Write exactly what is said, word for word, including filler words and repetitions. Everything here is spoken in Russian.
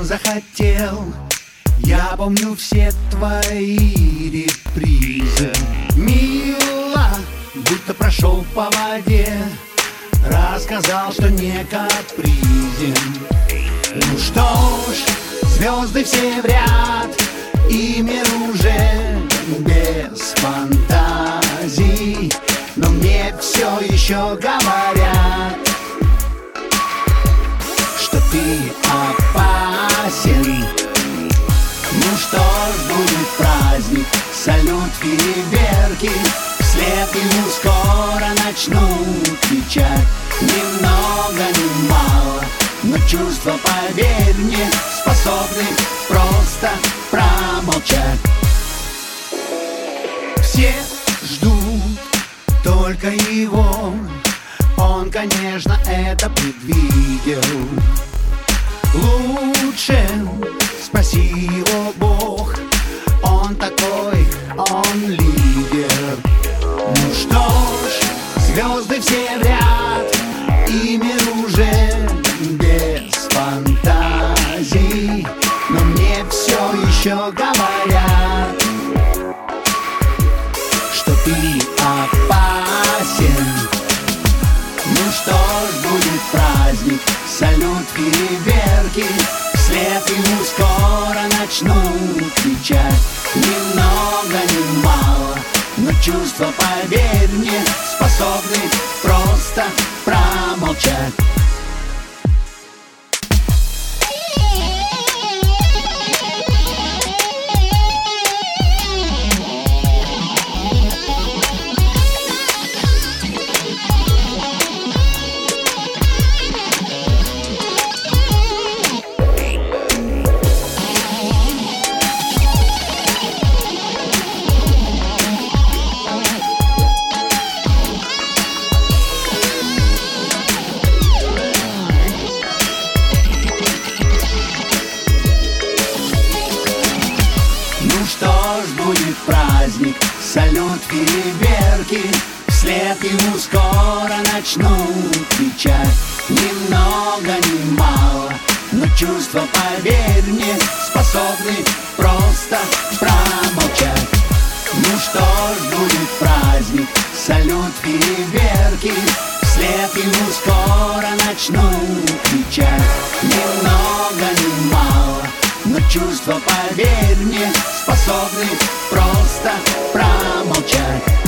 захотел. Я помню все твои репризы. Мило, будто прошел по воде, рассказал, что не капризен. Ну что ж, звезды все в ряд, и мир уже без фантазий, но мне все еще говорят, что ты опасен. Ну что ж, будет праздник, салют, фейерверки, вслед ему скоро начнут кричать. Немного, не мало, но чувства, поверь мне, способны просто промолчать. Все ждут только его, он, конечно, это предвидел. Лучше спаси его Бог, он такой, он лидер. Ну что ж, звезды все в ряд, и мир уже без фантазий, но мне все еще говорят, что ты опасен. Ну что ж, будет праздник, салют, фейерверки, вслед ему скоро начнут кричать. Немного, не мало, но чувства, поверь мне, способны просто промолчать. Что ж, будет праздник, салют, фейерверки, вслед ему скоро начнут кричать. Немного, не мало, но чувства, поверь мне, способны просто промолчать. Ну что ж, будет праздник, салют, фейерверки, вслед ему скоро начнут кричать. Немного, не мало, но чувства, поверь мне, способны просто промолчать.